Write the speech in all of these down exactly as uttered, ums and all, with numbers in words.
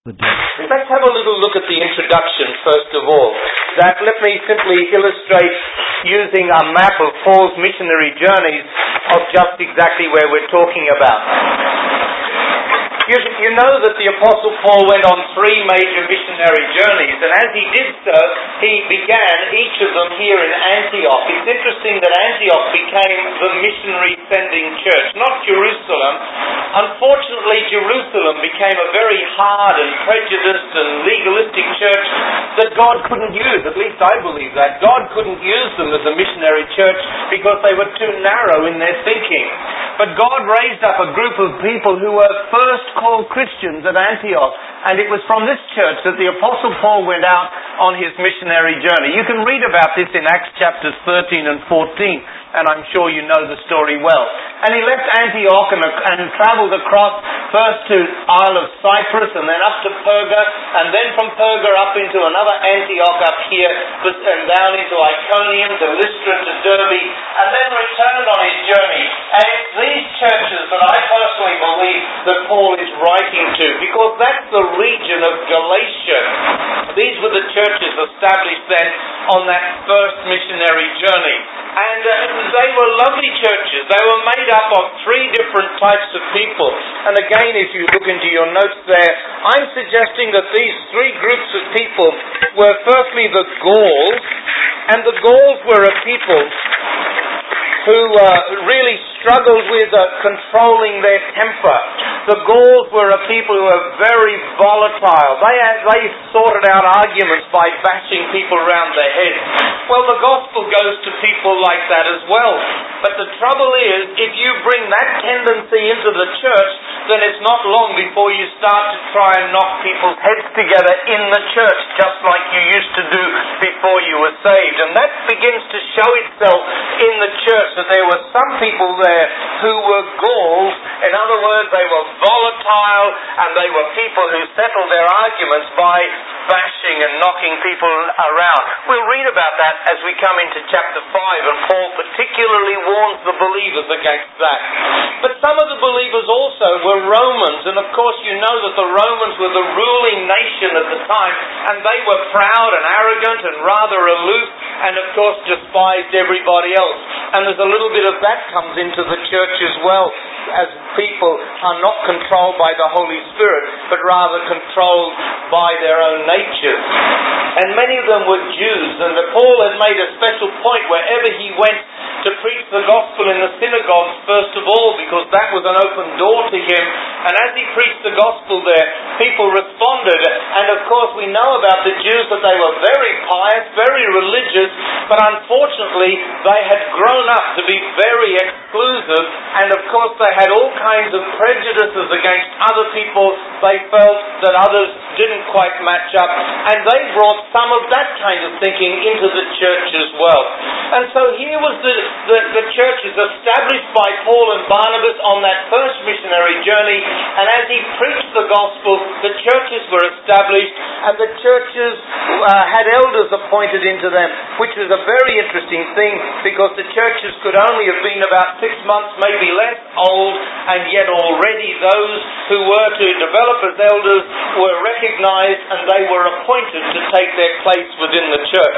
Let's have a little look at the introduction first of all. That let me simply illustrate using a map of Paul's missionary journeys of just exactly where we're talking about. You, you know that the Apostle Paul went on three major missionary journeys, and as he did so, he began each of them here in Antioch. It's interesting that Antioch became the missionary sending church, not Jerusalem. Unfortunately, Jerusalem became a very hard and prejudiced and legalistic church that God couldn't use. At least I believe that. God couldn't use them as a missionary church because they were too narrow in their thinking. But God raised up a group of people who were first called Christians at Antioch, and it was from this church that the Apostle Paul went out on his missionary journey. You can read about this in Acts chapters thirteen and fourteen, and I'm sure you know the story well. And he left Antioch and, and travelled across first to Isle of Cyprus and then up to Perga, and then from Perga up into another Antioch up here and down into Iconium to Lystra to Derbe, and then returned on his journey. And it's these churches that I personally believe that Paul is writing to, because that's the region of Galatia. These were the churches established then on that first missionary journey. And uh, they were lovely churches. They were made up of three different types of people. And again, if you look into your notes there, I'm suggesting that these three groups of people were firstly the Gauls, and the Gauls were a people who uh, really struggled with uh, controlling their temper. The Gauls were a people who were very volatile. They had, they sorted out arguments by bashing people around their heads. Well, the gospel goes to people like that as well. But the trouble is, if you bring that tendency into the church, then it's not long before you start to try and knock people's heads together in the church, just like you used to do before you were saved. And that begins to show itself in the church, that there were some people there who were Gauls. In other words, they were volatile, and they were people who settled their arguments by bashing and knocking people around. We'll read about that as we come into chapter five, and Paul particularly warns the believers against that. But some of the believers also were Romans, and of course you know that the Romans were the ruling nation at the time, and they were proud and arrogant and rather aloof, and of course despised everybody else. And there's a little bit of that comes into the church as well, as people are not controlled by the Holy Spirit, but rather controlled by their own nature. And many of them were Jews, and Paul had made a special point wherever he went to preach the gospel in the synagogues first of all, because that was an open door to him. And as he preached the gospel there, people responded. And of course we know about the Jews that they were very pious, very religious, but unfortunately they had grown up to be very exclusive, and of course they had all kinds of prejudices against other people. They felt that others didn't quite match up, and they brought some of that kind of thinking into the church as well. And so here was the, the, the churches established by Paul and Barnabas on that first missionary journey, and as he preached the gospel, the churches were established, and the churches uh, had elders appointed into them, which was a very interesting thing, because the churches could only have been about six months, maybe less, old, and yet already those who were to develop as elders were recognized, and they were appointed to take their place within the church.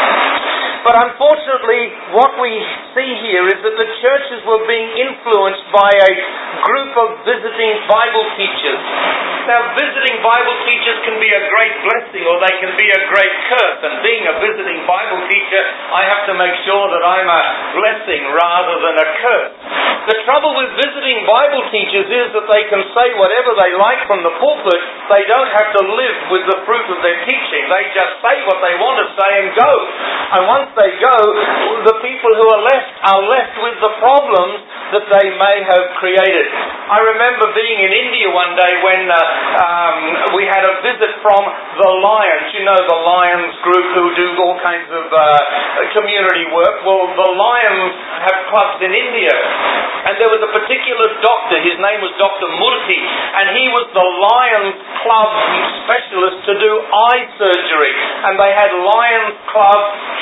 But unfortunately, what we see here is that the churches were being influenced by a group of visiting Bible teachers. Now, visiting Bible teachers can be a great blessing, or they can be a great curse. And being a visiting Bible teacher, I have to make sure that I'm a blessing rather than a curse. The trouble with visiting Bible teachers is that they can say whatever they like from the pulpit. They don't have to live with the fruit of their teaching. They just say what they want to say and go. And once they go, the people who are left are left with the problems that they may have created. I remember being in India one day when uh, um, we had a visit from the Lions. You know the Lions group who do all kinds of uh, community work. Well, the Lions have clubs in India. And there was a particular doctor, his name was Doctor Murthy, and he was the Lions Club specialist to do eye surgery. And they had Lions Club camps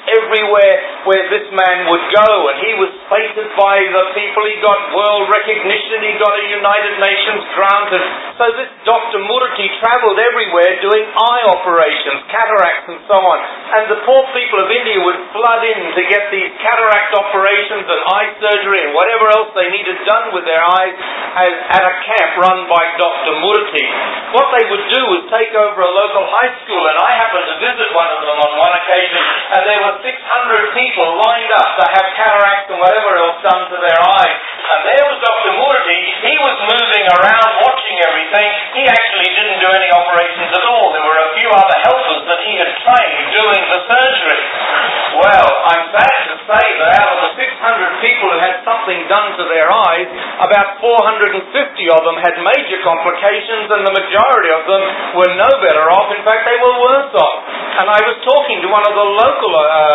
everywhere where this man would go, and he was feted by the people. He got world recognition, he got a United Nations grant, and so this Doctor Murthy travelled everywhere doing eye operations, cataracts and so on. And the poor people of India would flood in to get these cataract operations and eye surgery and whatever else they needed done with their eyes at a camp run by Doctor Murthy. What they would do was take over a local high school, and I happened to visit one of them on one occasion, and there were six hundred people lined up to have cataracts and whatever else done to their eyes. And there was Doctor Murthy. He was moving around watching everything. He actually didn't do any operations at all. There were a few other helpers that he had trained doing the surgery. Well, I'm sad to say that out of the six hundred people who had something done to their eyes, about four hundred fifty of them had major complications, and the majority of them were no better off. In fact, they were worse off. And I was talking to one of the local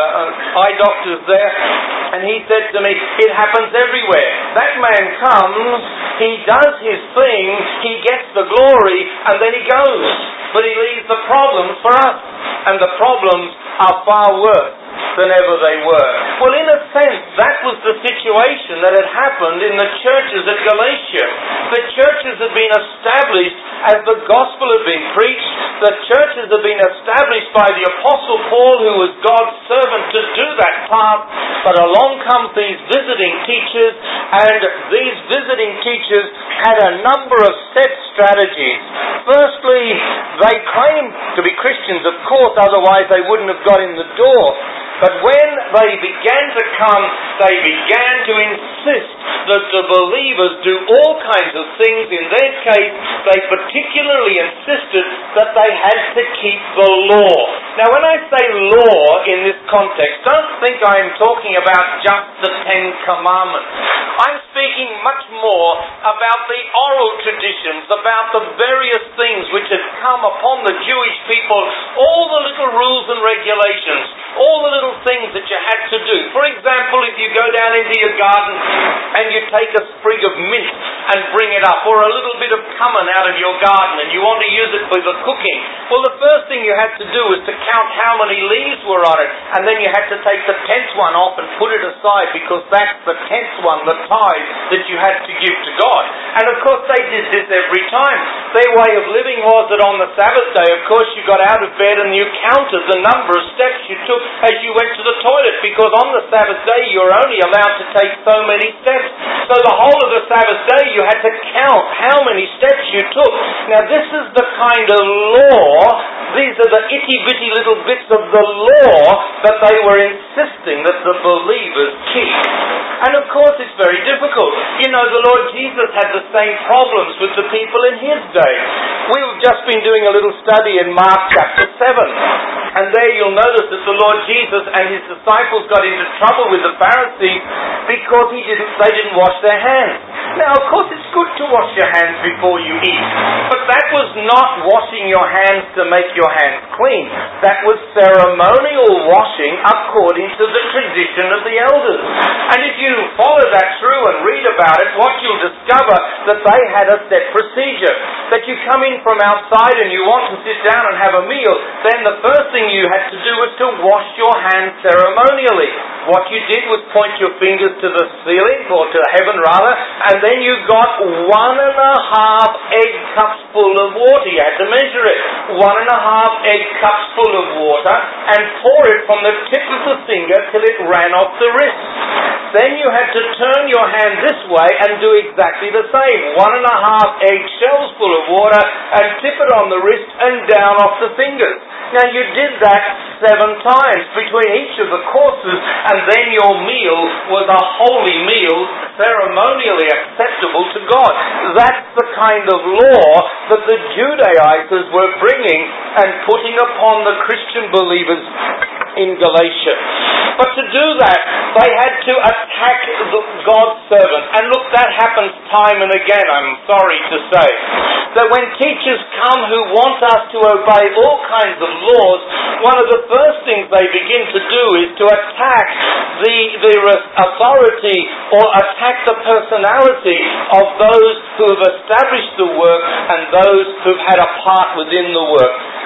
uh, eye doctors there, and he said to me, it happens everywhere. That man comes, he does his thing, he gets the glory, and then he goes. But he leaves the problems for us. And the problems are far worse than ever they were. Well, in a sense, that was the situation that had happened in the churches at Galatia. The churches had been established as the gospel had been preached. The churches had been established by the Apostle Paul, who was God's servant to do that part. But along comes these visiting teachers, and these visiting teachers had a number of set strategies. Firstly, they claimed to be Christians, of course, otherwise they wouldn't have got in the door. But when they began to come, they began to insist that the believers do all kinds of things. In their case, they particularly insisted that they had to keep the law. Now, when I say law in this context, don't think I'm talking about just the Ten Commandments. I'm speaking much more about the oral traditions, about the various things which had come upon the Jewish people, all the little rules and regulations, all the little things that you had to do. For example, if you go down into your garden and you take a sprig of mint and bring it up, or a little bit of cumin out of your garden, and you want to use it for the cooking, well, the first thing you had to do was to count how many leaves were on it, and then you had to take the tenth one off and put it aside, because that's the tenth one, the tithe that you had to give to God. And of course they did this every time. Their way of living was that on the Sabbath day, of course, you got out of bed and you counted the number of steps you took as you went to the toilet, because on the Sabbath day you were only allowed to take so many steps. So the whole of the Sabbath day you had to count how many steps you took. Now this is the kind of law, these are the itty-bitty little bits of the law that they were insisting that the believers keep. And of course it's very difficult. You know, the Lord Jesus had the same problems with the people in his day. We've just been doing a little study in Mark chapter seven. And there you'll notice that the Lord Jesus and his disciples got into trouble with the Pharisees because he didn't, they didn't wash their hands. Now, of course, it's good to wash your hands before you eat. But that was not washing your hands to make your hands clean. That was ceremonial washing according to the tradition of the elders. And if you follow that through and read about it, what you'll discover that they had a set procedure. That you come in from outside and you want to sit down and have a meal, then the first thing you had to do was to wash your hands ceremonially. What you did was point your fingers to the ceiling, or to heaven rather, and then you got one and a half egg cups full of water. You had to measure it. One and a half egg cups full of water, and pour it from the tip of the finger till it ran off the wrist. Then you had to turn your hand this way and do exactly the same. One and a half egg shells full of water, and tip it on the wrist and down off the fingers. Now you did that seven times between each of the courses, and then your meal was a holy meal, ceremonially acceptable to God. That's the kind of law that the Judaizers were bringing and putting upon the Christian believers in Galatia. But to do that, they had to attack the God's servant. And look, that happens time and again, I'm sorry to say. That when teachers come who want us to obey all kinds of laws, one of the first things they begin to do is to attack the, the authority or attack the personality of those who have established the work and those who've had a part within the work.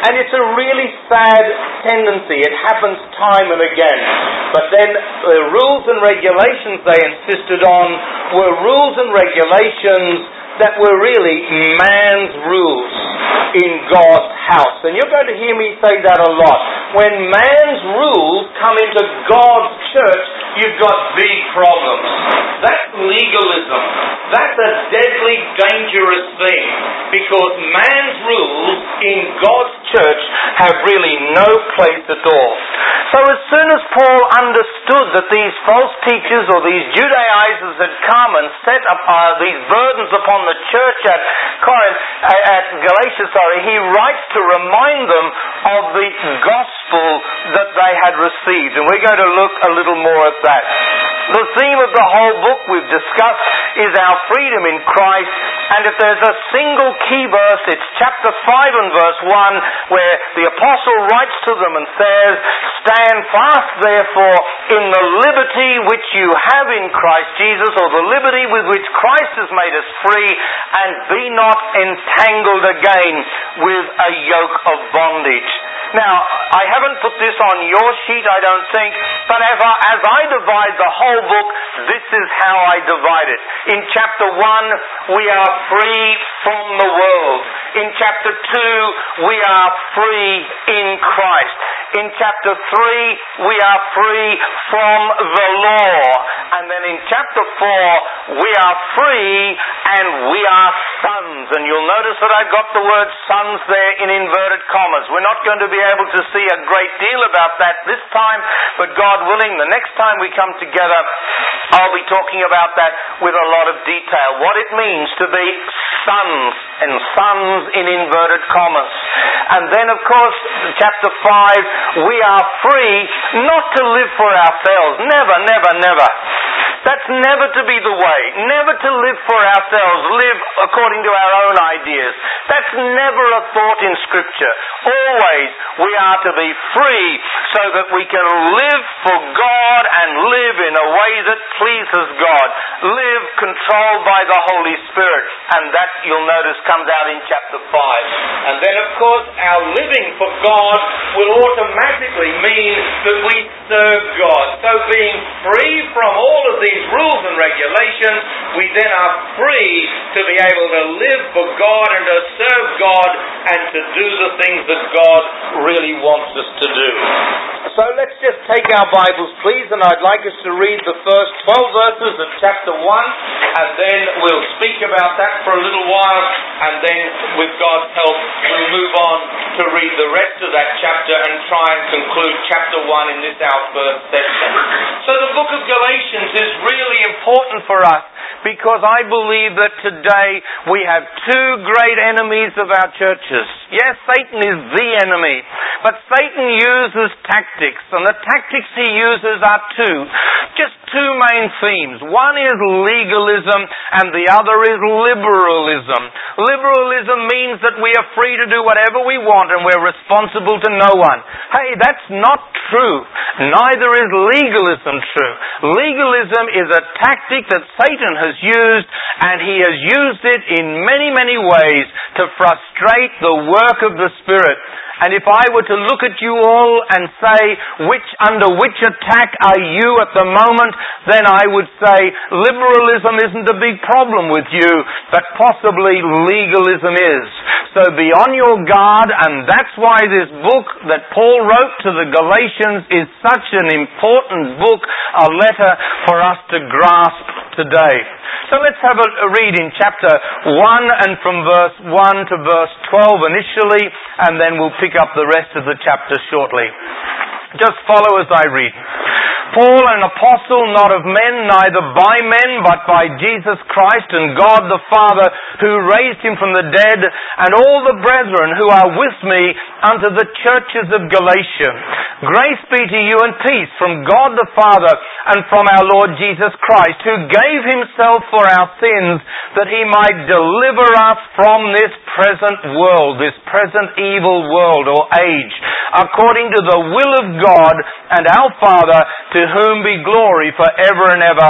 And it's a really sad tendency. It happens time and again. But then the rules and regulations they insisted on were rules and regulations that were really man's rules in God's house. And you're going to hear me say that a lot. When man's rules come into God's church, you've got big problems. That's legalism. That's a deadly, dangerous thing, because man's rules in God's church have really no place at all. So as soon as Paul understood that these false teachers or these Judaizers had come and set up uh, these burdens upon the church at Corinth, uh, at Galatia, sorry, he writes to remind them of the gospel that they had received. And we're going to look a little more at that. The theme of the whole book we've discussed is our freedom in Christ. And if there's a single key verse, it's chapter five and verse one, where the apostle writes to them and says, "Stand fast, therefore, in the liberty which you have in Christ Jesus," or the liberty with which Christ has made us free, "and be not entangled again with a yoke of bondage." Now, I haven't put this on your sheet, I don't think, but as I, as I divide the whole book, this is how I divide it. In chapter one, we are free from the world. In chapter two, we are free in Christ. In chapter three, we are free from the law. And then in chapter four, we are free and we are sons. And you'll notice that I've got the word sons there in inverted commas. We're not going to be able to see a great deal about that this time, but God willing, the next time we come together, I'll be talking about that with a lot of detail. What it means to be sons, and sons in inverted commas. And then, of course, chapter five, we are free not to live for ourselves. Never, never, never. That's never to be the way. Never to live for ourselves, live according to our own ideas. That's never a thought in Scripture. Always we are to be free so that we can live for God and live in a way that pleases God. Live controlled by the Holy Spirit. And that, you'll notice, comes out in chapter five. And then, of course, our living for God will automatically mean that we serve God. So being free from all of these rules and regulations, we then are free to be able to live for God and to serve God and to do the things that God really wants us to do. So let's just take our Bibles, please, and I'd like us to read the first twelve verses of chapter one, and then we'll speak about that for a little while, and then with God's help we'll move on to read the rest of that chapter and try and conclude chapter one in this our first session. So the book of Galatians is really important for us, because I believe that today we have two great enemies of our churches. Yes, Satan is the enemy, but Satan uses tactics, and the tactics he uses are two. Just two main themes. One is legalism, and the other is liberalism. Liberalism means that we are free to do whatever we want, and we're responsible to no one. Hey, that's not true. Neither is legalism true. Legalism is a tactic that Satan has used, and he has used it in many, many ways to frustrate the work of the Spirit. And if I were to look at you all and say, which under which attack are you at the moment, then I would say liberalism isn't a big problem with you, but possibly legalism is. So be on your guard, and that's why this book that Paul wrote to the Galatians is such an important book, a letter for us to grasp today. So let's have a, a read in chapter one and from verse one to verse twelve initially, and then we'll pick up the rest of the chapter shortly. Just follow as I read. Paul, an apostle, not of men, neither by men, but by Jesus Christ and God the Father, who raised him from the dead, and all the brethren who are with me unto the churches of Galatia. Grace be to you and peace from God the Father and from our Lord Jesus Christ, who gave himself for our sins, that he might deliver us from this present world, this present evil world or age, according to the will of God and our Father, to whom be glory forever and ever.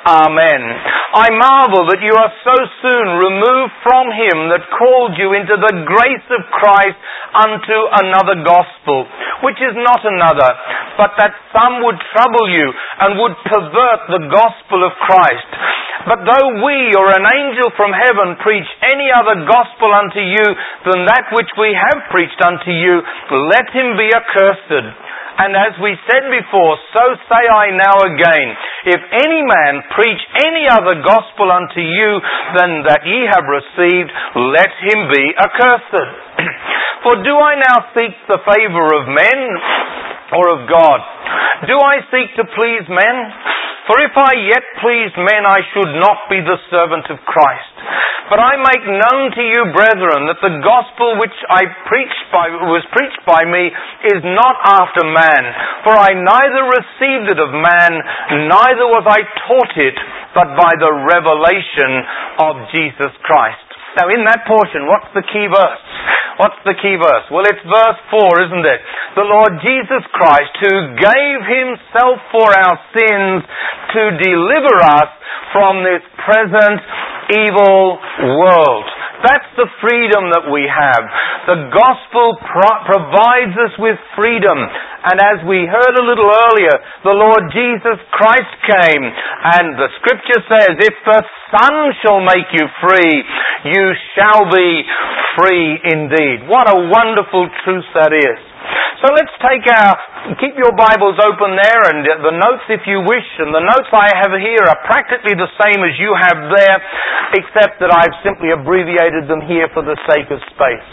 Amen. I marvel that you are so soon removed from him that called you into the grace of Christ unto another gospel, which is not another, but that some would trouble you and would pervert the gospel of Christ. But though we or an angel from heaven preach any other gospel unto you than that which we have preached unto you, let him be accursed. And as we said before, so say I now again, if any man preach any other gospel unto you than that ye have received, let him be accursed. For do I now seek the favour of men or of God? Do I seek to please men? For if I yet pleased men, I should not be the servant of Christ. But I make known to you, brethren, that the gospel which I preached by, was preached by me is not after man. For I neither received it of man, neither was I taught it, but by the revelation of Jesus Christ. Now in that portion, what's the key verse? What's the key verse? Well, it's verse four, isn't it? The Lord Jesus Christ, who gave himself for our sins to deliver us from this present evil world. That's the freedom that we have. The gospel pro- provides us with freedom. And as we heard a little earlier, the Lord Jesus Christ came, and the scripture says, if the Son shall make you free, you shall be free indeed. What a wonderful truth that is. So let's take our, keep your Bibles open there, and the notes if you wish, and the notes I have here are practically the same as you have there, except that I've simply abbreviated them here for the sake of space.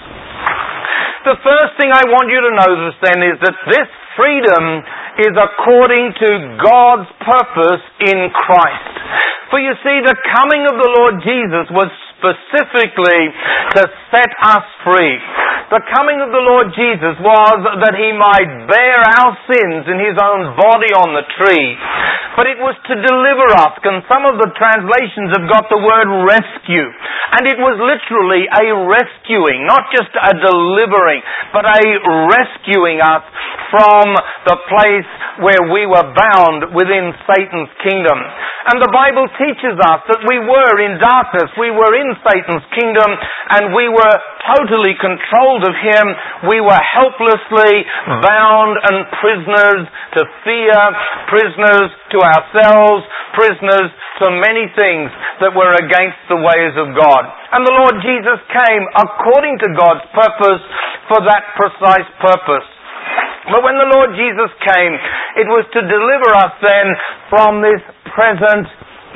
The first thing I want you to notice then is that this freedom is according to God's purpose in Christ. For you see, the coming of the Lord Jesus was specifically to set us free. The coming of the Lord Jesus was that he might bear our sins in his own body on the tree. But it was to deliver us, and some of the translations have got the word rescue. And it was literally a rescuing, not just a delivering, but a rescuing us from the place where we were bound within Satan's kingdom. And the Bible teaches us that we were in darkness, we were in Satan's kingdom, and we were totally controlled of him. We were helplessly bound and prisoners to fear, prisoners to ourselves, prisoners to many things that were against the ways of God. And the Lord Jesus came according to God's purpose for that precise purpose. But when the Lord Jesus came, it was to deliver us then from this present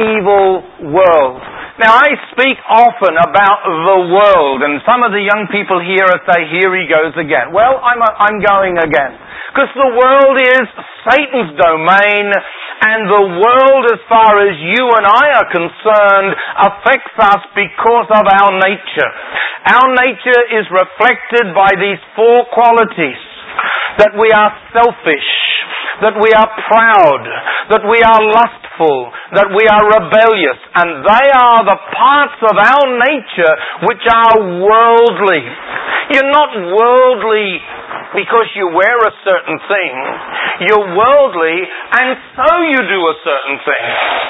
evil world. Now, I speak often about the world, and some of the young people here say, here he goes again. Well, I'm, a, I'm going again. Because the world is Satan's domain, and the world, as far as you and I are concerned, affects us because of our nature. Our nature is reflected by these four qualities. That we are selfish, that we are proud, that we are lustful, that we are rebellious, and they are the parts of our nature which are worldly. You're not worldly because you wear a certain thing. You're worldly, and so you do a certain thing.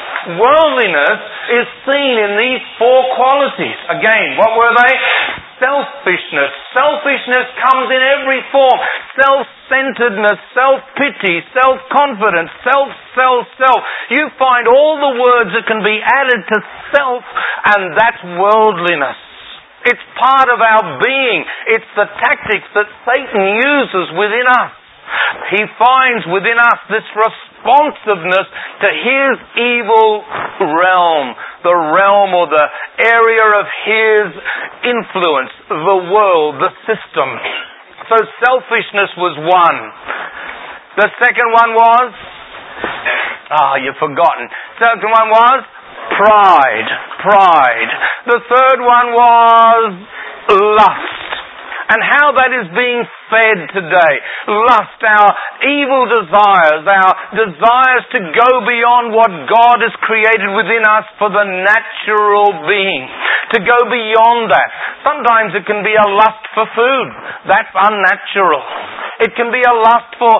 Worldliness is seen in these four qualities. Again, what were they? Selfishness. Selfishness comes in every form. Self-centeredness, self-pity, self-confidence, self, self, self. You find all the words that can be added to self, and that's worldliness. It's part of our being. It's the tactics that Satan uses within us. He finds within us this responsiveness to his evil realm, the realm or the area of his influence, the world, the system. So selfishness was one. The second one was, ah, you've forgotten. Second one was pride. Pride. The third one was lust. And how that is being fed today. Lust, our evil desires, our desires to go beyond what God has created within us for the natural being. To go beyond that. Sometimes it can be a lust for food. That's unnatural. It can be a lust for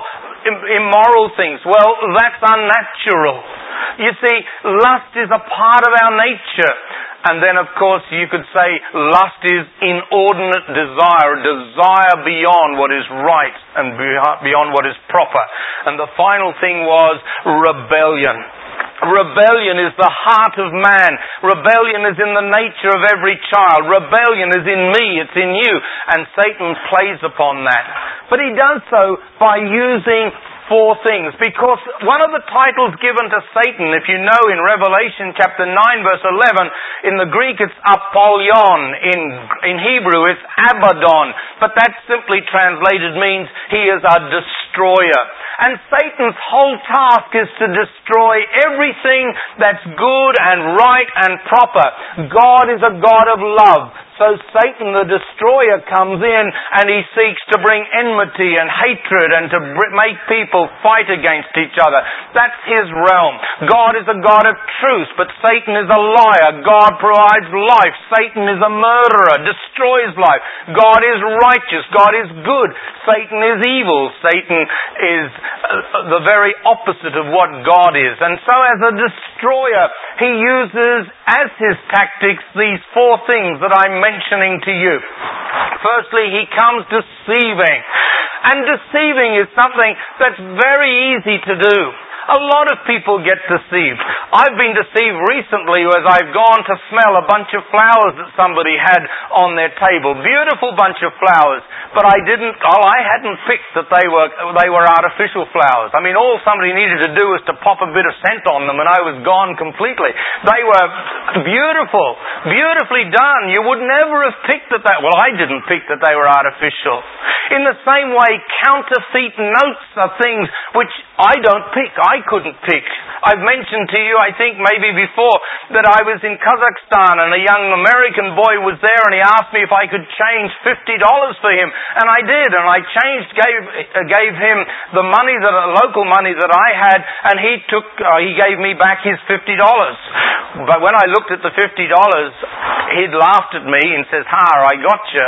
immoral things. Well, that's unnatural. You see, lust is a part of our nature. And then, of course, you could say lust is inordinate desire, a desire beyond what is right and beyond what is proper. And the final thing was rebellion. Rebellion is the heart of man. Rebellion is in the nature of every child. Rebellion is in me, it's in you. And Satan plays upon that. But he does so by using four things. Because one of the titles given to Satan, if you know in Revelation chapter nine verse eleven, in the Greek it's Apollyon, in, in Hebrew it's Abaddon, but that simply translated means he is a destroyer. And Satan's whole task is to destroy everything that's good and right and proper. God is a God of love. So Satan, the destroyer, comes in and he seeks to bring enmity and hatred and to make people fight against each other. That's his realm. God is a God of truth, but Satan is a liar. God provides life. Satan is a murderer, destroys life. God is righteous. God is good. Satan is evil. Satan is the very opposite of what God is. And so as a destroyer, he uses as his tactics these four things that I'm mentioning to you. Firstly, he comes deceiving. And deceiving is something that's very easy to do. A lot of people get deceived. I've been deceived recently as I've gone to smell a bunch of flowers that somebody had on their table. Beautiful bunch of flowers. But I didn't, well, I hadn't picked that they were, they were artificial flowers. I mean, all somebody needed to do was to pop a bit of scent on them and I was gone completely. They were beautiful, beautifully done. You would never have picked that, that well, I didn't pick that they were artificial. In the same way, counterfeit notes are things which I don't pick. I couldn't pick. I've mentioned to you, I think maybe before, that I was in Kazakhstan and a young American boy was there and he asked me if I could change fifty dollars for him. And I did, and I changed, gave uh, gave him the money, that uh, local money that I had, and he took, uh, he gave me back his fifty dollars. But when I looked at the fifty dollars, he'd laughed at me and says, "Ha, I gotcha."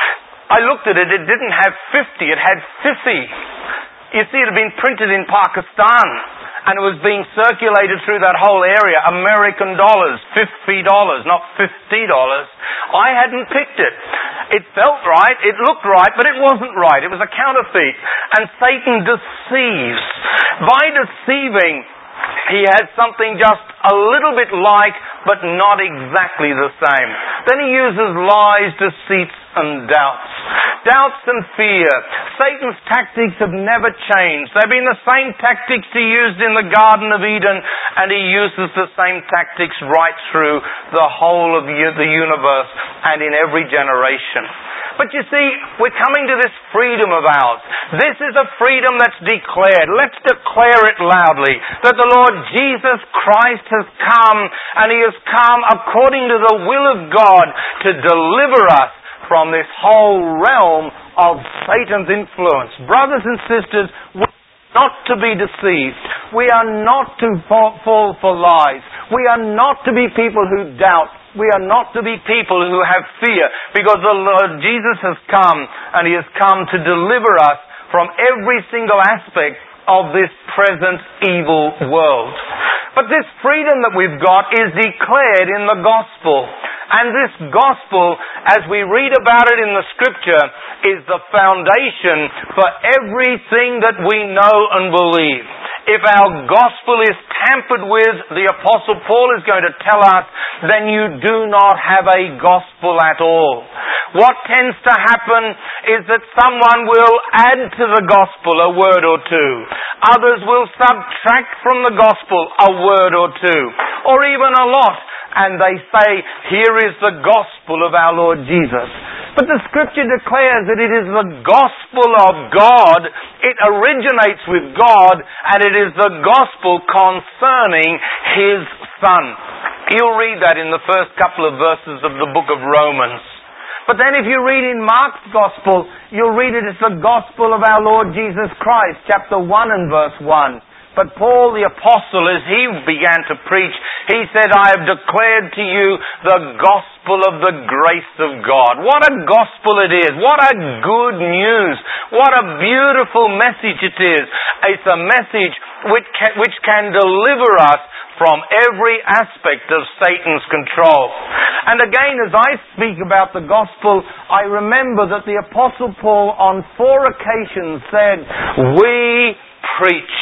I looked at it, it didn't have fifty, it had fifty. You see, it had been printed in Pakistan, and it was being circulated through that whole area. American dollars, fifty dollars, not fifty dollars. I hadn't picked it. It felt right, it looked right, but it wasn't right. It was a counterfeit. And Satan deceives. By deceiving, he has something just a little bit like, but not exactly the same. Then he uses lies, deceits, and doubts. Doubts and fear. Satan's tactics have never changed. They've been the same tactics he used in the Garden of Eden, and he uses the same tactics right through the whole of the universe and in every generation. But you see, we're coming to this freedom of ours. This is a freedom that's declared. Let's declare it loudly, that the Lord Jesus Christ has come, and he has come according to the will of God to deliver us from this whole realm of Satan's influence. Brothers and sisters, we're not to be deceived. We are not to fall, fall for lies. We are not to be people who doubt. We are not to be people who have fear, because the Lord Jesus has come, and he has come to deliver us from every single aspect of this present evil world. But this freedom that we've got is declared in the gospel. And this gospel, as we read about it in the scripture, is the foundation for everything that we know and believe. If our gospel is tampered with, the Apostle Paul is going to tell us, then you do not have a gospel at all. What tends to happen is that someone will add to the gospel a word or two. Others will subtract from the gospel a word or two, or even a lot. And they say, here is the gospel of our Lord Jesus. But the scripture declares that it is the gospel of God. It originates with God, and it is the gospel concerning His Son. You'll read that in the first couple of verses of the book of Romans. But then if you read in Mark's gospel, you'll read it as the gospel of our Lord Jesus Christ, chapter one and verse one. But Paul the Apostle, as he began to preach, he said, I have declared to you the gospel of the grace of God. What a gospel it is. What a good news. What a beautiful message it is. It's a message which can, which can deliver us from every aspect of Satan's control. And again, as I speak about the gospel, I remember that the Apostle Paul on four occasions said, we preach,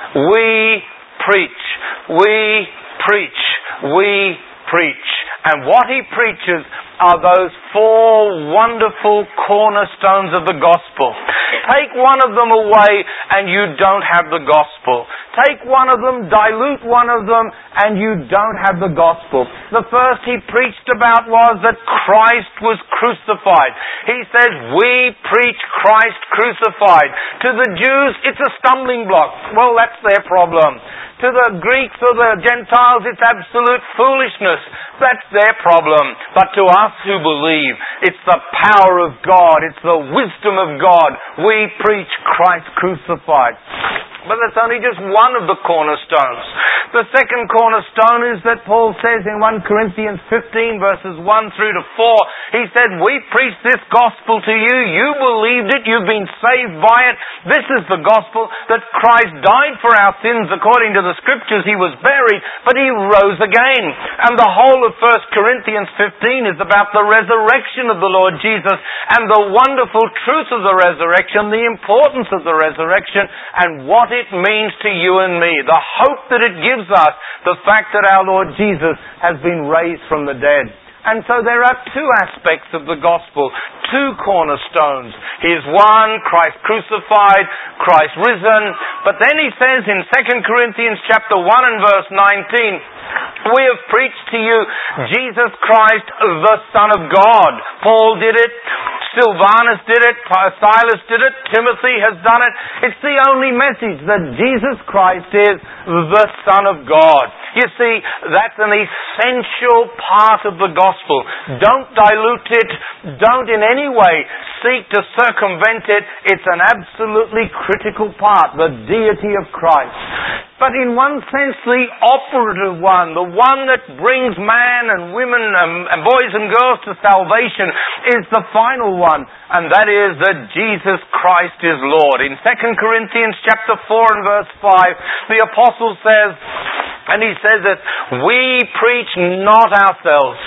we preach, we preach, we preach. And what he preaches are those four wonderful cornerstones of the gospel. Take one of them away and you don't have the gospel. Take one of them, dilute one of them, and you don't have the gospel. The first he preached about was that Christ was crucified. He says, we preach Christ crucified. To the Jews, it's a stumbling block. Well, that's their problem. To the Greeks or the Gentiles, it's absolute foolishness. That's their problem. But to us who believe, it's the power of God. It's the wisdom of God. We preach Christ crucified. But that's only just one of the cornerstones. The second cornerstone is that Paul says in First Corinthians fifteen verses one through to four, he said, we preach this gospel to you. You believed it. You've been saved by it. This is the gospel that Christ died for our sins according to the scriptures. He was buried, but he rose again. And the whole of First Corinthians fifteen is about the resurrection of the Lord Jesus and the wonderful truth of the resurrection, the importance of the resurrection, and what it means to you and me, the hope that it gives us, the fact that our Lord Jesus has been raised from the dead. And so there are two aspects of the gospel, two cornerstones. He is one, Christ crucified, Christ risen. But then he says in Second Corinthians chapter one and verse nineteen, we have preached to you Jesus Christ, the Son of God. Paul did it. Silvanus did it. Silas did it. Timothy has done it. It's the only message that Jesus Christ is the Son of God. You see, that's an essential part of the gospel. Don't dilute it. Don't in any way seek to circumvent it. It's an absolutely critical part, the deity of Christ. But in one sense, the operative one, the one that brings man and women and boys and girls to salvation, is the final one, and that is that Jesus Christ is Lord. In Second Corinthians chapter four and verse five, the apostle says, and he says that we preach not ourselves.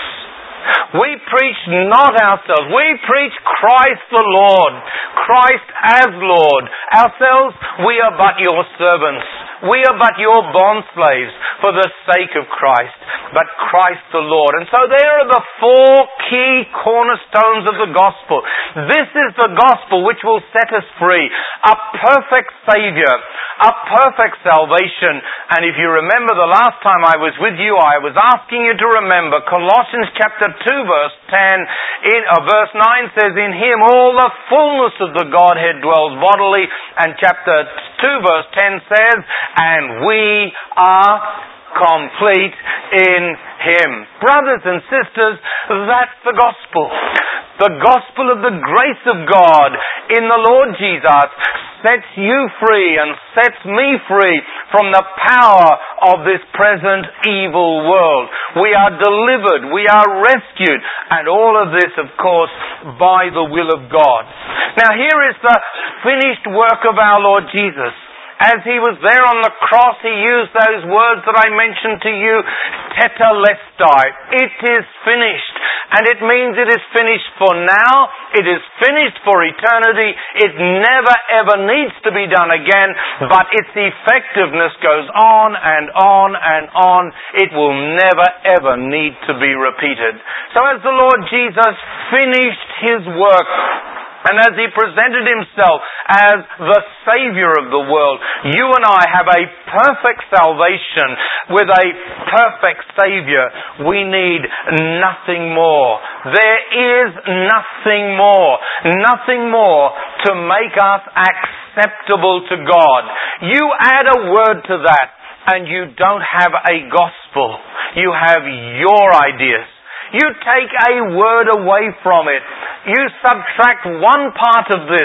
We preach not ourselves. We preach Christ the Lord. Christ as Lord. Ourselves, we are but your servants. We are but your bondslaves for the sake of Christ. But Christ the Lord. And so there are the four key cornerstones of the gospel. This is the gospel which will set us free. A perfect Savior. A perfect salvation. And if you remember the last time I was with you, I was asking you to remember Colossians chapter two verse ten, in, uh, verse nine says, in Him all the fullness of the Godhead dwells bodily. And chapter two verse ten says, and we are complete in Him. Brothers and sisters, that's the gospel. The gospel of the grace of God in the Lord Jesus sets you free and sets me free from the power of this present evil world. We are delivered, we are rescued, and all of this, of course, by the will of God. Now here is the finished work of our Lord Jesus. As He was there on the cross, He used those words that I mentioned to you, tetelestai. It is finished. And it means it is finished for now. It is finished for eternity. It never ever needs to be done again. But its effectiveness goes on and on and on. It will never ever need to be repeated. So as the Lord Jesus finished His work, and as He presented Himself as the Savior of the world, you and I have a perfect salvation with a perfect Savior. We need nothing more. There is nothing more. Nothing more to make us acceptable to God. You add a word to that and you don't have a gospel. You have your ideas. You take a word away from it. You subtract one part of this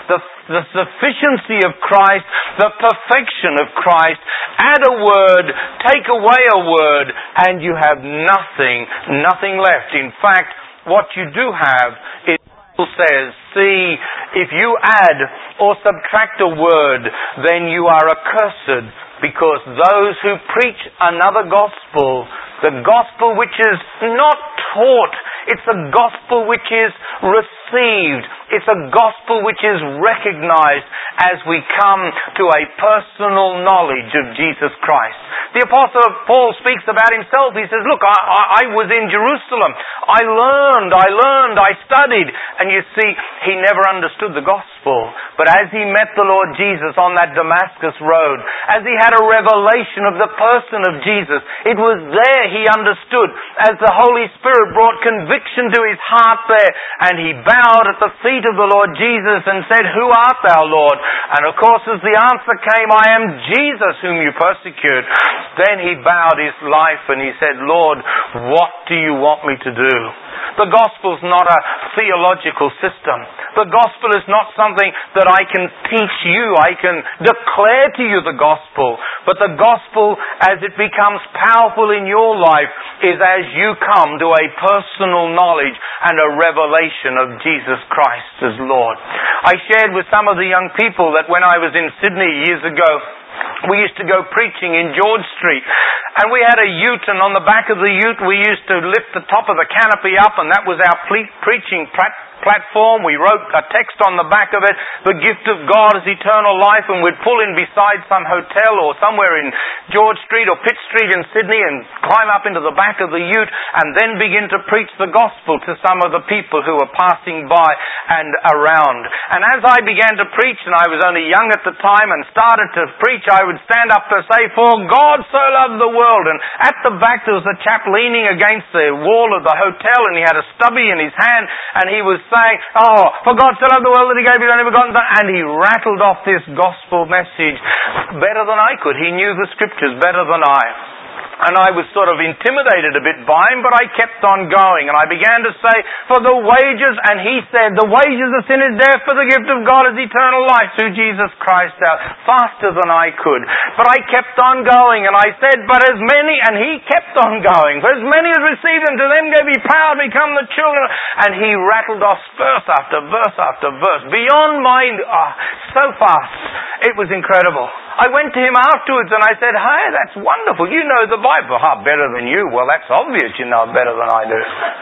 the, the sufficiency of Christ, the perfection of Christ. Add a word, take away a word, and you have nothing, nothing left. In fact, what you do have is, Bible says, see, if you add or subtract a word, then you are accursed, because those who preach another gospel, the gospel which is not taught, it's a gospel which is received, it's a gospel which is recognized as we come to a personal knowledge of Jesus Christ. The Apostle Paul speaks about himself. He says, look, I, I, I was in Jerusalem. I learned, I learned, I studied. And you see, he never understood the gospel. But as he met the Lord Jesus on that Damascus road, as he had a revelation of the person of Jesus, it was there he understood, as the Holy Spirit brought conviction to his heart there, and he bowed at the feet of the Lord Jesus and said, who art thou, Lord? And of course, as the answer came, I am Jesus whom you persecute. Then he bowed his life and he said, Lord, what do you want me to do? The gospel's not a theological system. The gospel is not something that I can teach you. I can declare to you the gospel. But the gospel, as it becomes powerful in your life, is as you come to a personal knowledge and a revelation of Jesus Christ as Lord. I shared with some of the young people that when I was in Sydney years ago, we used to go preaching in George Street, and we had a ute, and on the back of the ute we used to lift the top of the canopy up, and that was our pre- preaching plat- platform. We wrote a text on the back of it, the gift of God is eternal life, and we'd pull in beside some hotel or somewhere in George Street or Pitt Street in Sydney and climb up into the back of the ute and then begin to preach the gospel to some of the people who were passing by and around. And as I began to preach, and I was only young at the time and started to preach, I would stand up to say, for God so loved the world. And at the back there was a chap leaning against the wall of the hotel, and he had a stubby in his hand, and he was saying, oh, for God so loved the world that he gave his only begotten Son. And he rattled off this gospel message better than I could. He knew the scriptures better than I. And I was sort of intimidated a bit by him, but I kept on going. And I began to say, for the wages, and he said, the wages of sin is death, for the gift of God is eternal life through Jesus Christ out. Faster than I could. But I kept on going, and I said, but as many, and he kept on going, for as many as received him, to them gave he power to become the children. And he rattled off verse after verse after verse. Beyond my, oh, so fast. It was incredible. I went to him afterwards and I said, hey, that's wonderful. You know the Bible. Ha, better than you. Well, that's obvious you know it better than I do.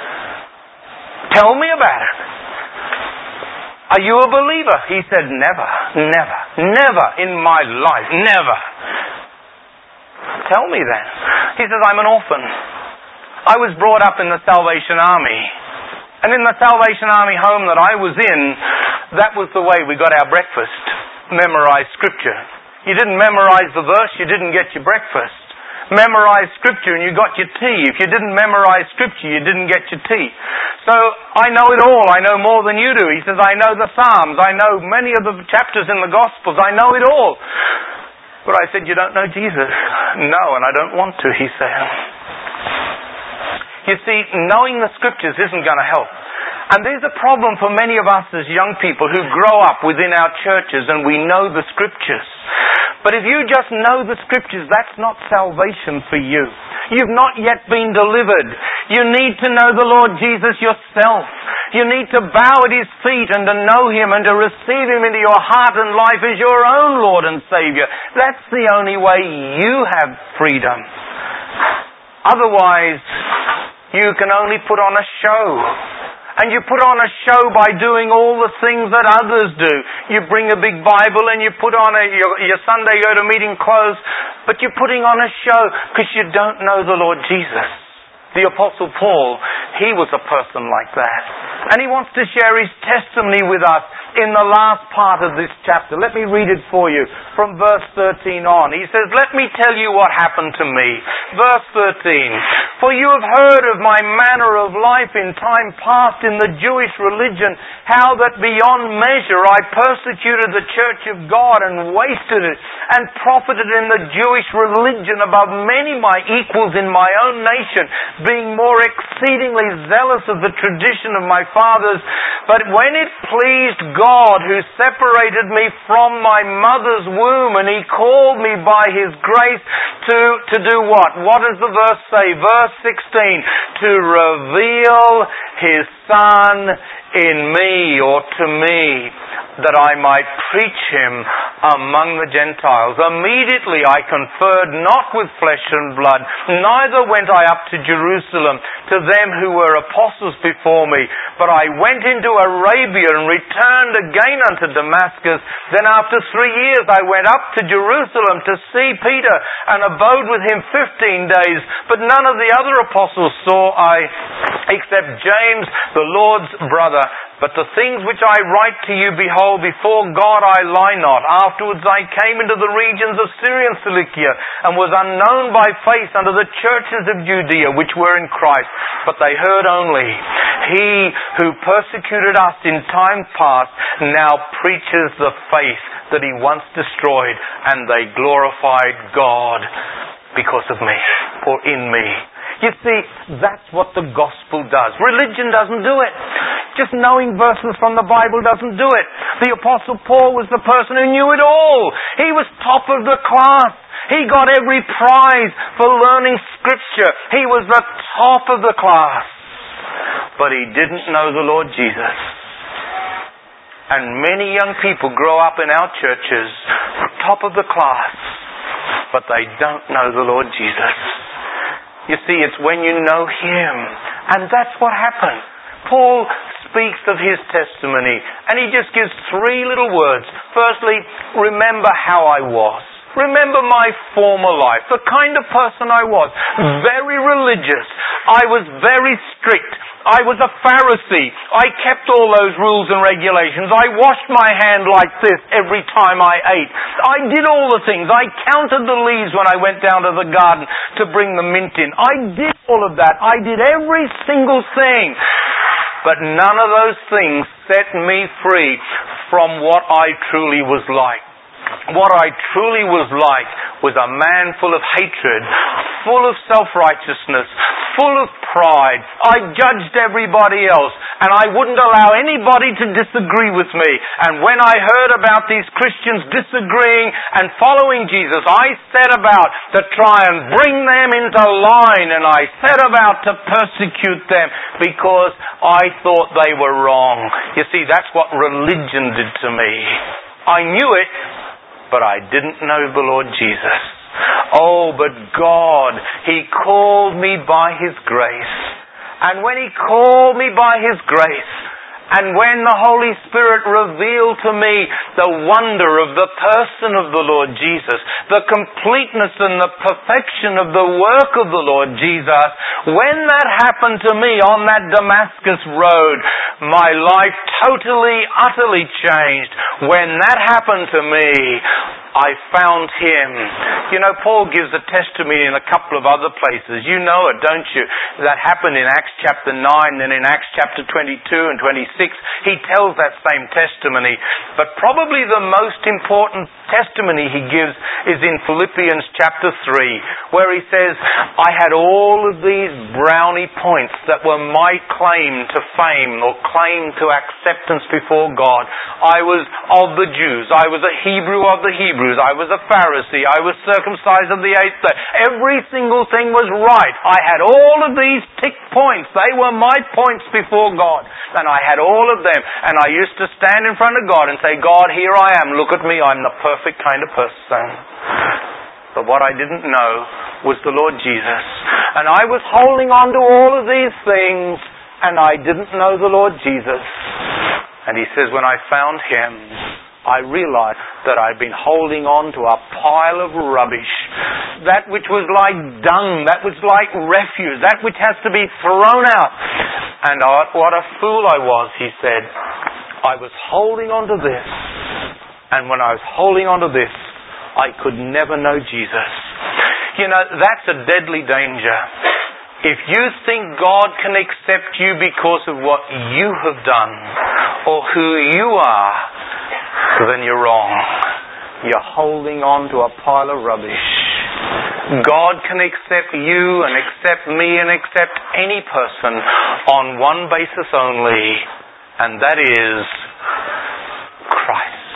Tell me about it. Are you a believer? He said, never, never, never in my life, never. Tell me then. He says, I'm an orphan. I was brought up in the Salvation Army. And in the Salvation Army home that I was in, that was the way we got our breakfast. Memorize Scripture. You didn't memorize the verse, you didn't get your breakfast. Memorize Scripture and you got your tea. If you didn't memorize Scripture, you didn't get your tea. So, I know it all. I know more than you do. He says, I know the Psalms. I know many of the chapters in the Gospels. I know it all. But I said, you don't know Jesus? No, and I don't want to, he said. You see, knowing the Scriptures isn't going to help. And there's a problem for many of us as young people who grow up within our churches and we know the Scriptures. But if you just know the Scriptures, that's not salvation for you. You've not yet been delivered. You need to know the Lord Jesus yourself. You need to bow at His feet and to know Him and to receive Him into your heart and life as your own Lord and Saviour. That's the only way you have freedom. Otherwise, you can only put on a show. And you put on a show by doing all the things that others do. You bring a big Bible and you put on a, your, your Sunday go to meeting clothes, but you're putting on a show because you don't know the Lord Jesus. The Apostle Paul, he was a person like that. And he wants to share his testimony with us in the last part of this chapter. Let me read it for you from verse thirteen on. He says, let me tell you what happened to me. Verse thirteen. For you have heard of my manner of life in time past in the Jewish religion, how that beyond measure I persecuted the church of God and wasted it, and profited in the Jewish religion above many my equals in my own nation, being more exceedingly zealous of the tradition of my fathers. But when it pleased God, who separated me from my mother's womb, and He called me by His grace to, to do what? What does the verse say? Verse sixteen, to reveal His Son in me, or to me, that I might preach Him among the Gentiles. Immediately I conferred not with flesh and blood, neither went I up to Jerusalem to them who were apostles before me, but I went into Arabia and returned again unto Damascus. Then after three years I went up to Jerusalem to see Peter, and abode with him fifteen days, but none of the other apostles saw I, except James, the Lord's brother. But the things which I write to you, behold, before God I lie not. Afterwards I came into the regions of Syria and Cilicia, and was unknown by face unto the churches of Judea, which were in Christ. But they heard only, He who persecuted us in time past now preaches the faith that He once destroyed, and they glorified God because of me, or in me. You see, that's what the gospel does. Religion doesn't do it. Just knowing verses from the Bible doesn't do it. The Apostle Paul was the person who knew it all. He was top of the class. He got every prize for learning Scripture. He was the top of the class. But he didn't know the Lord Jesus. And many young people grow up in our churches, top of the class, but they don't know the Lord Jesus. You see, it's when you know Him. And that's what happened. Paul speaks of his testimony, and he just gives three little words. Firstly, remember how I was. Remember my former life, the kind of person I was. Very religious. I was very strict. I was a Pharisee. I kept all those rules and regulations. I washed my hand like this every time I ate. I did all the things. I counted the leaves when I went down to the garden to bring the mint in. I did all of that. I did every single thing. But none of those things set me free from what I truly was like. What I truly was like was a man full of hatred, full of self-righteousness, full of pride. I judged everybody else, and I wouldn't allow anybody to disagree with me. And when I heard about these Christians disagreeing and following Jesus, I set about to try and bring them into line, and I set about to persecute them because I thought they were wrong. You see, that's what religion did to me. I knew it, but I didn't know the Lord Jesus. Oh, but God, He called me by His grace. And when He called me by His grace, and when the Holy Spirit revealed to me the wonder of the person of the Lord Jesus, the completeness and the perfection of the work of the Lord Jesus, when that happened to me on that Damascus road, my life totally, utterly changed. When that happened to me, I found Him. You know, Paul gives a testimony in a couple of other places. You know it, don't you? That happened in Acts chapter nine, then in Acts chapter twenty-two and twenty-six. He tells that same testimony. But probably the most important testimony he gives is in Philippians chapter three, where he says, I had all of these brownie points that were my claim to fame or claim to acceptance before God. I was of the Jews. I was a Hebrew of the Hebrews. I was a Pharisee. I was circumcised of the eighth day. Every single thing was right. I had all of these tick points. They were my points before God. And I had all of them. And I used to stand in front of God and say, God, here I am. Look at me. I'm the perfect kind of person. But what I didn't know was the Lord Jesus. And I was holding on to all of these things, and I didn't know the Lord Jesus. And He says, when I found Him, I realized that I'd been holding on to a pile of rubbish. That which was like dung, that was like refuse, that which has to be thrown out. And what a fool I was, he said. I was holding on to this. And when I was holding on to this, I could never know Jesus. You know, that's a deadly danger. If you think God can accept you because of what you have done or who you are, then you're wrong. You're holding on to a pile of rubbish. God can accept you and accept me and accept any person on one basis only, and that is Christ.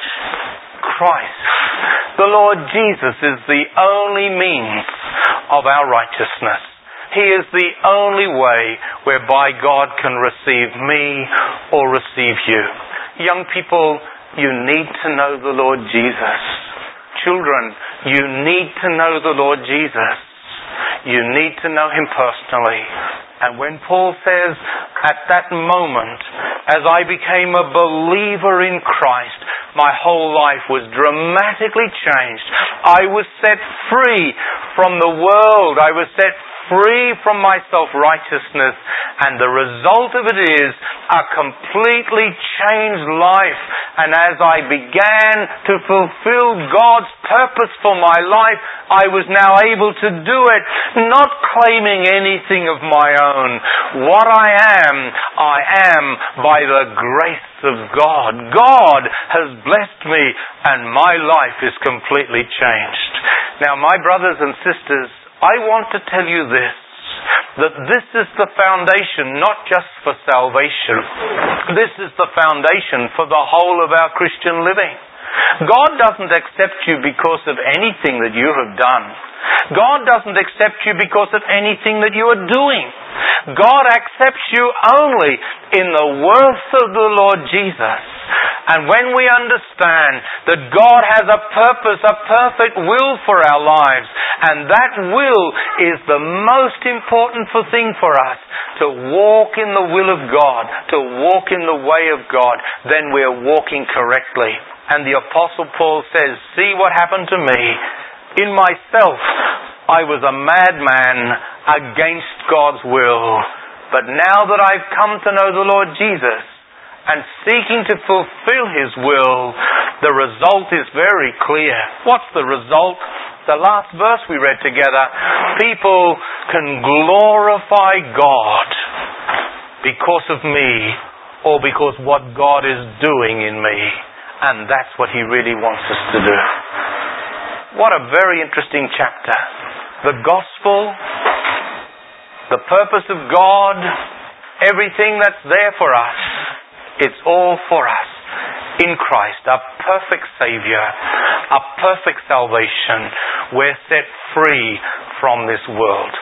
Christ. The Lord Jesus is the only means of our righteousness. He is the only way whereby God can receive me or receive you. Young people, you need to know the Lord Jesus. Children, you need to know the Lord Jesus. You need to know Him personally. And when Paul says, at that moment, as I became a believer in Christ, my whole life was dramatically changed. I was set free from the world. I was set free from my self-righteousness. And the result of it is a completely changed life. And as I began to fulfill God's purpose for my life, I was now able to do it, not claiming anything of my own. What I am, I am by the grace of God. God has blessed me, and my life is completely changed. Now, my brothers and sisters, I want to tell you this, that this is the foundation not just for salvation. This is the foundation for the whole of our Christian living. God doesn't accept you because of anything that you have done. God doesn't accept you because of anything that you are doing. God accepts you only in the worth of the Lord Jesus. And when we understand that God has a purpose, a perfect will for our lives, and that will is the most important thing for us, to walk in the will of God, to walk in the way of God, then we are walking correctly. And the Apostle Paul says, see what happened to me. In myself, I was a madman against God's will. But now that I've come to know the Lord Jesus and seeking to fulfill His will, the result is very clear. What's the result? The last verse we read together. People can glorify God because of me or because what God is doing in me. And that's what He really wants us to do. What a very interesting chapter. The gospel, the purpose of God, everything that's there for us, it's all for us in Christ, a perfect Savior, a perfect salvation. We're set free from this world.